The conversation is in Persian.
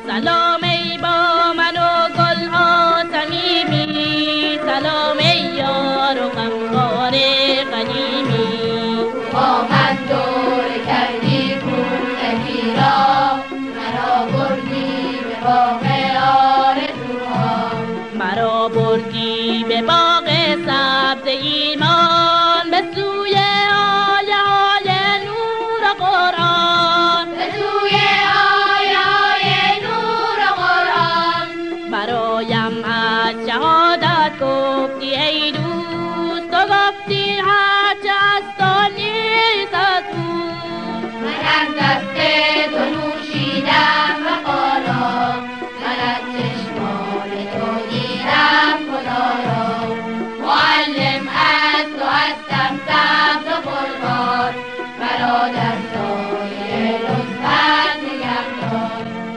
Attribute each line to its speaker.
Speaker 1: سلام ای با من و گل ها صمیمی، سلام ای یار و غمخوار غنیمی.
Speaker 2: با من دور کردی کوچکی را، مرا بردی به باغ آرزوها.
Speaker 1: مرا بردی به باغ سبز ایمان، به سوی آیه های نور و قرآن،
Speaker 2: به سوی آیه های نور و قرآن.
Speaker 1: برایم از شهادت گفتی ای دوست، تو گفتی هرچه از تو نیست از اوست.
Speaker 2: من از دست تو نوشیدم و بالا، من از چشمان تو دیدم خدا را. معلم از تو هستم سبز و پربار، مرا در سایه لطفت نگهدار.